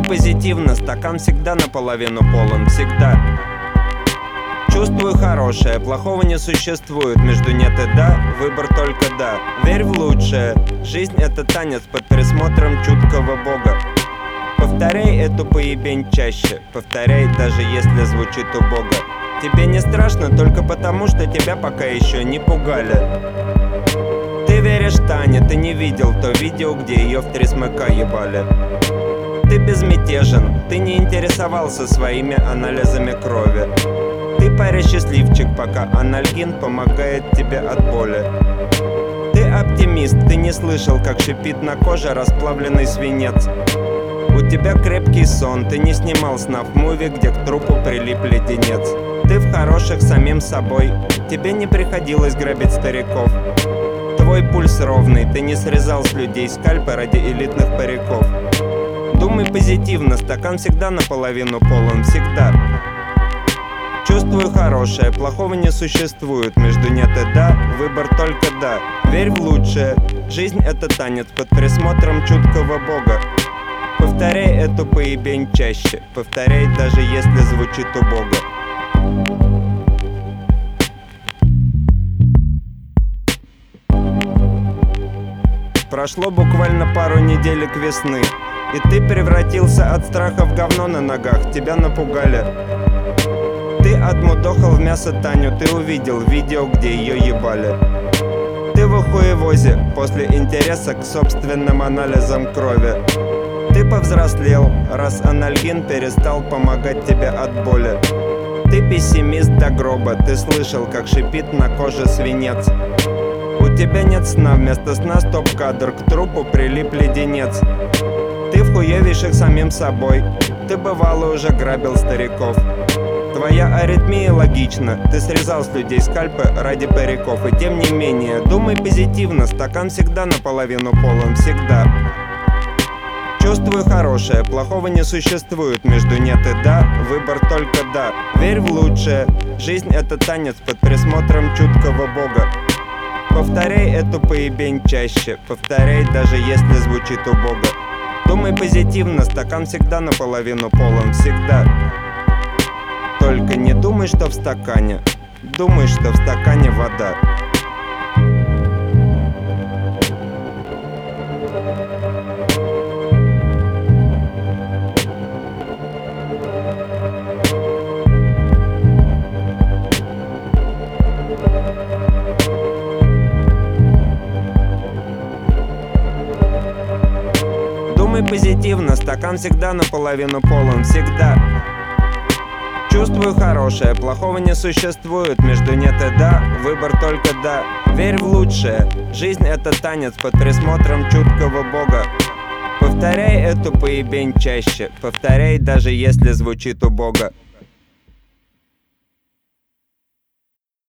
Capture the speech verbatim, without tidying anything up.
позитивно, стакан всегда наполовину полон, всегда. Чувствую хорошее, плохого не существует. Между нет и да, выбор только да. Верь в лучшее, жизнь это танец под присмотром чуткого Бога. Повторяй эту поебень чаще, повторяй, даже если звучит убого. Тебе не страшно только потому, что тебя пока еще не пугали. Ты веришь Тане, ты не видел то видео, где ее в три смыка ебали. Ты безмятежен, ты не интересовался своими анализами крови. Ты паря счастливчик, пока анальгин помогает тебе от боли. Ты оптимист, ты не слышал, как шипит на коже расплавленный свинец. У тебя крепкий сон, ты не снимал сна в муви, где к трупу прилип леденец. Ты в хороших самим собой, тебе не приходилось грабить стариков. Твой пульс ровный, ты не срезал с людей скальпы ради элитных париков. Думай позитивно, стакан всегда наполовину полон, всегда. Чувствую хорошее, плохого не существует. Между нет и да, выбор только да. Верь в лучшее, жизнь это танец под присмотром чуткого Бога. Повторяй эту поебень чаще, повторяй, даже если звучит убого. Прошло буквально пару неделек весны, и ты превратился от страха в говно на ногах, тебя напугали. Ты отмудохал в мясо Таню, ты увидел видео, где ее ебали. Ты в охуевозе после интереса к собственным анализам крови. Ты повзрослел, раз анальгин перестал помогать тебе от боли. Ты пессимист до гроба, ты слышал, как шипит на коже свинец. У тебя нет сна, вместо сна стоп-кадр, к трупу прилип леденец. Ты вхуевейших самим собой, ты бывало уже грабил стариков. Твоя аритмия логична, ты срезал с людей скальпы ради париков. И тем не менее, думай позитивно, стакан всегда наполовину полон, всегда. Чувствую хорошее, плохого не существует. Между нет и да, выбор только да. Верь в лучшее, жизнь это танец под присмотром чуткого Бога. Повторяй эту поебень чаще, повторяй, даже если звучит убого. Думай позитивно, стакан всегда наполовину полон, всегда. Только не думай, что в стакане, думай, что в стакане вода. Думай позитивно, стакан всегда наполовину полон, всегда. Чувствую хорошее, плохого не существует. Между нет и да, выбор только да. Верь в лучшее, жизнь это танец под присмотром чуткого Бога. Повторяй эту поебень чаще, повторяй, даже если звучит убого.